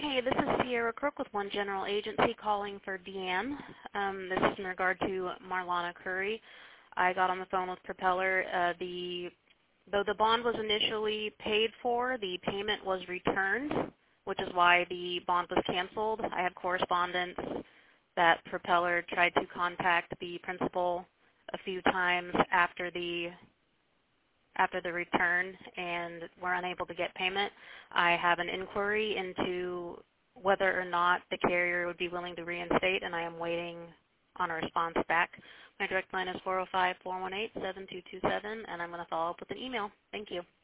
Hey, this is Sierra Crook with One General Agency calling for Deanne. This is in regard to Marlana Curry. I got on the phone with Propeller. Though the bond was initially paid for, the payment was returned, which is why the bond was canceled. I had correspondence that Propeller tried to contact the principal a few times after the return and were unable to get payment. I have an inquiry into whether or not the carrier would be willing to reinstate, and I am waiting on a response back. My direct line is 405-418-7227, and I'm going to follow up with an email. Thank you.